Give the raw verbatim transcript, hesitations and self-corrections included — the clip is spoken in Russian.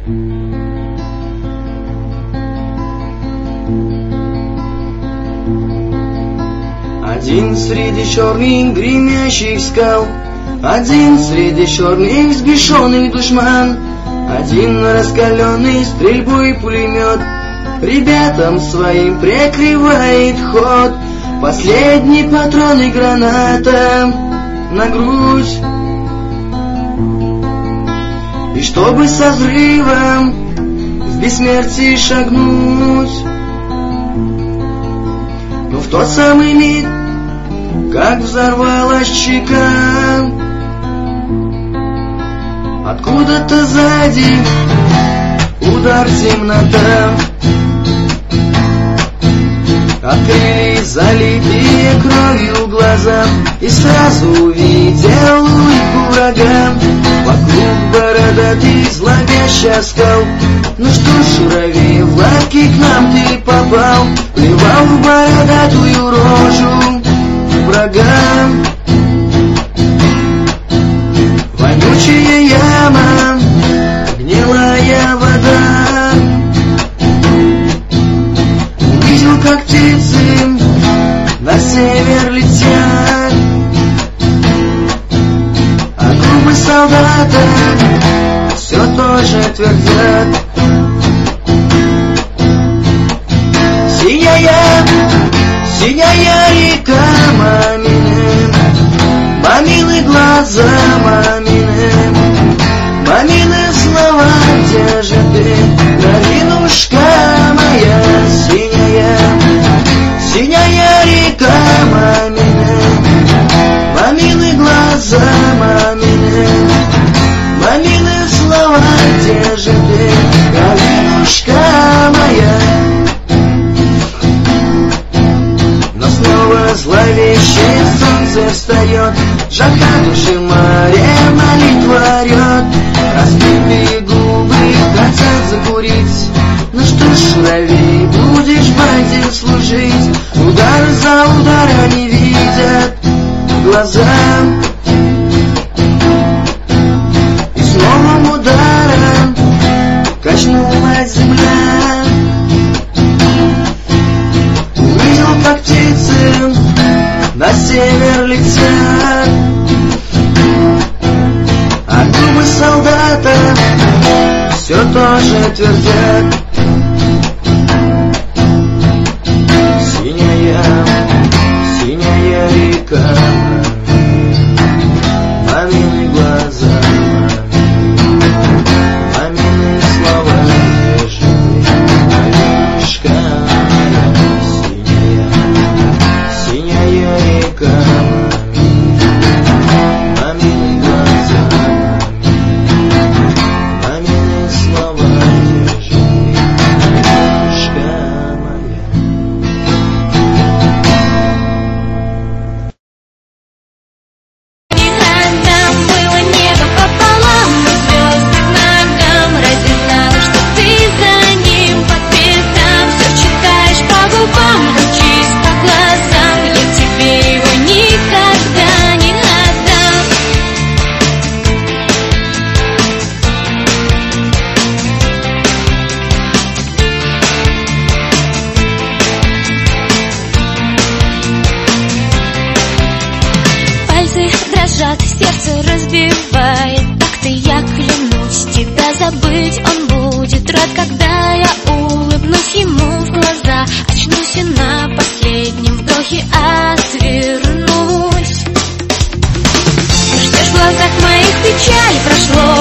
Один среди черных гремящих скал, один среди черных сбешенных душман, один раскаленный стрельбой пулемет ребятам своим прикрывает ход. Последний патрон и граната на грудь, и чтобы со взрывом в бессмертие шагнуть. Но в тот самый миг, как взорвалась чека, откуда-то сзади удар темнота. Открылись залитые кровью глаза, и сразу увидел улыбку врага. Вокруг бородатый зловещий оскал. Ну что ж, журавей, в лапки к нам ты попал, плевал в бородатую рожу врага. Вонючая яма, гнилая вода. Увидел, как птицы на север летят, а губы солдата все тоже твердят. Синяя, синяя река мамины, мамины глаза мамины, мамины слова, где же ты, кровинушка моя. Синяя, синяя река мамины, мамины глаза мамины, мамины слова, где же ты, кровинушка моя. Но снова зловещее солнце встает, жарко души море, молитва орет. Разбитые губы хотят закурить. Ну что ж, журавей, будешь братьям служить. Удар за удар они видят глаза, и с новым ударом качнулась земля. Увидел, как птицы на север летят, а губы солдата все тоже твердят. Синяя, синяя река, мамины глаза, мамины слова, где же ты, малышка моя. Синяя, синяя река, мамины глаза, мамины слова, где же ты, малышка моя. Сердце разбивает, так-то я клянусь, тебя забыть он будет рад, когда я улыбнусь ему в глаза. Очнусь и на последнем вдохе отвернусь. Ждешь в глазах моих печаль, прошло